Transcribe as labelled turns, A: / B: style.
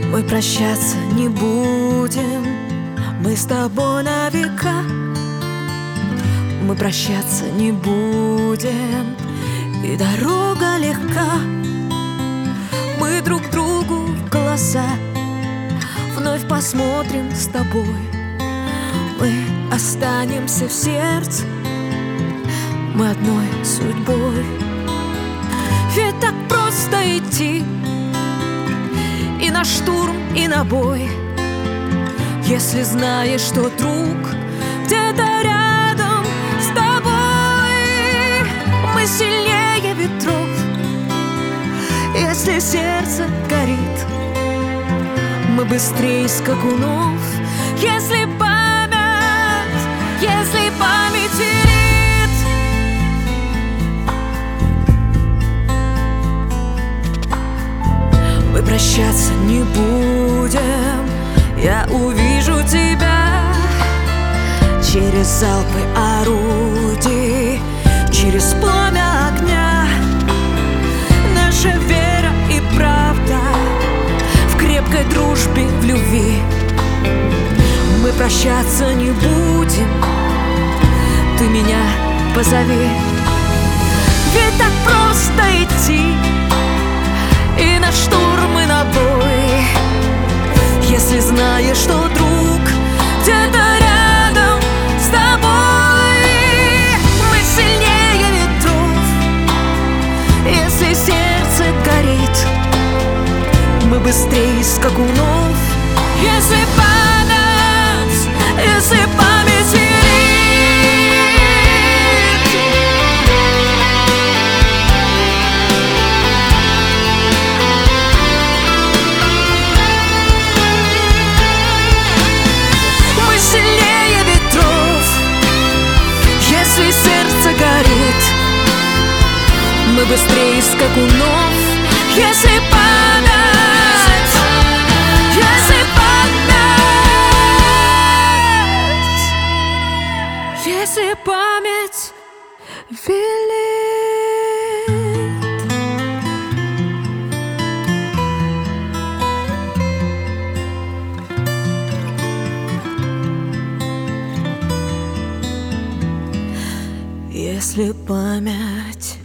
A: Мы прощаться не будем, мы с тобой на века. Мы прощаться не будем, и дорога легка. Мы друг другу в глаза вновь посмотрим с тобой. Мы останемся в сердце, мы одной судьбой. Ведь так просто идти и на штурм, и на бой, если знаешь, что друг где-то рядом с тобой. Мы сильнее ветров, если сердце горит. Мы быстрее скакунов, если память верит. Мы прощаться не будем, я увижу тебя через залпы орудий, через пламя огня. Наша вера и правда в крепкой дружбе, в любви. Мы прощаться не будем, ты меня позови. Ведь так просто идти и на штурм, и на бой, если знаешь, что друг где-то рядом с тобой. Мы сильнее ветров, если сердце горит. Мы быстрее скакунов, если память верит. Мы сильнее ветров, если сердце горит. Мы быстрее скакунов, если память велит. Если память